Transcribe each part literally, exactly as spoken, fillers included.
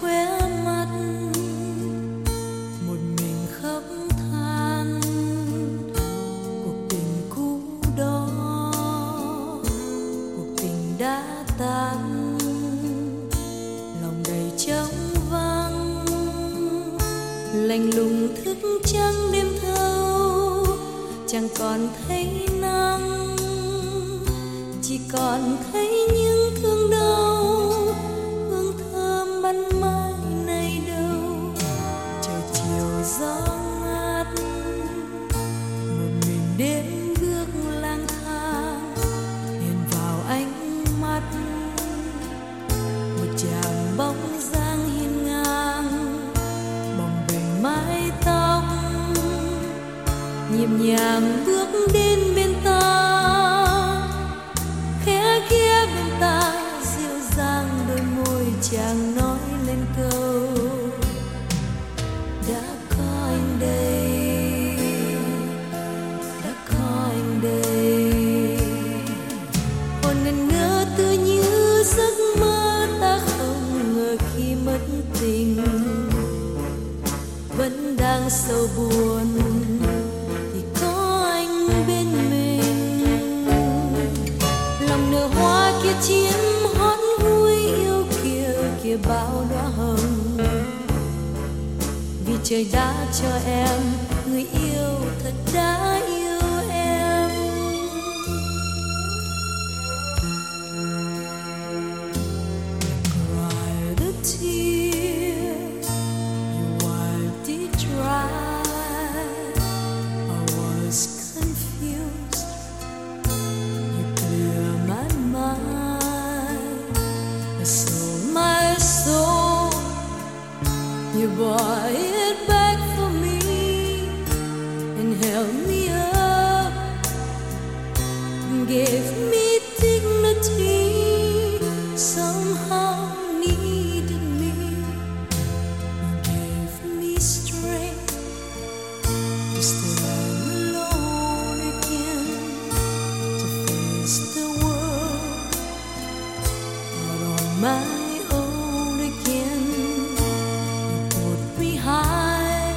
khóe mắt, một mình khóc than cuộc tình cũ đó, cuộc tình đã tan, lòng đầy trống vắng, lạnh lùng thức trắng đêm thâu, chẳng còn thấy nắng, chỉ còn thấy những thương đau, hương thơm ban mai này đâu. Trời chiều gió ngát, một mình đêm bước lang thang, nhìn vào ánh mắt một chàng bóng dáng hiên ngang, bồng bềnh mái tóc, nhịp nhàng bước đến bên ta, khẽ ghé bên ta, dịu dàng đôi môi chàng nói lên câu đã có anh đây, đã có anh đây. Hồn ngần ngơ tựa như giấc mơ, ta không ngờ khi mất tình vẫn đang sầu buồn thì có anh bên mình. Lòng nở hoa kia chiếm hót vui yêu kia kia bao đóa hồng, vì trời đã cho em người yêu thật đã yêu em. Cry the tears, you wiped it dry. I was confused, you clear my mind, I sold my soul, you bought it back for me and held me up and gave me dignity. Somehow needed me, you gave me strength to stand alone again, to face the world out on my own again. You put me high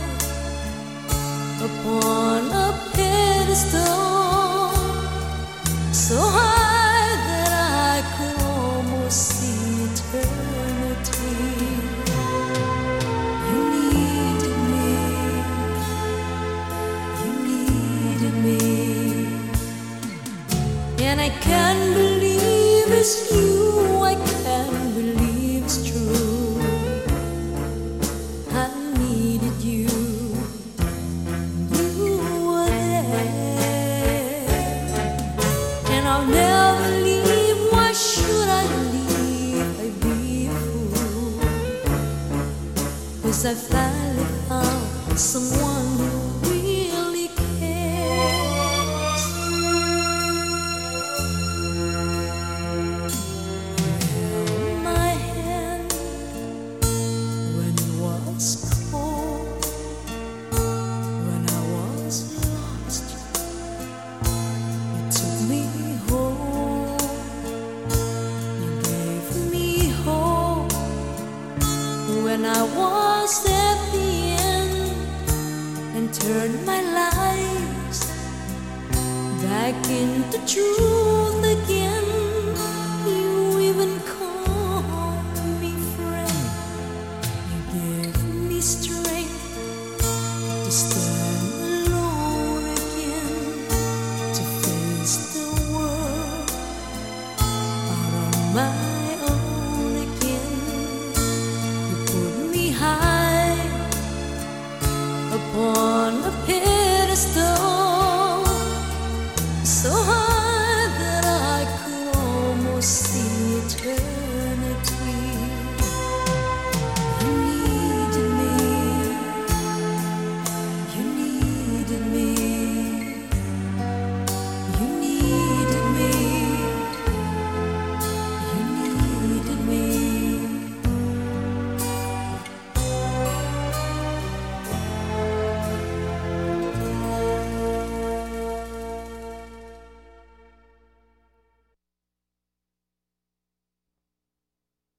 upon a pedestal, so high that I could almost see eternity. You needed me, you needed me, and I can't believe it's you, I can't believe it's true. I needed you, you were there, and I'll never leave. Why should I leave? I'd be a fool, 'cause I finally found someone who really cares. You held my hand when it was cold, when I was lost, you took me home, you gave me hope when I was at the end, and turned my lives back into truth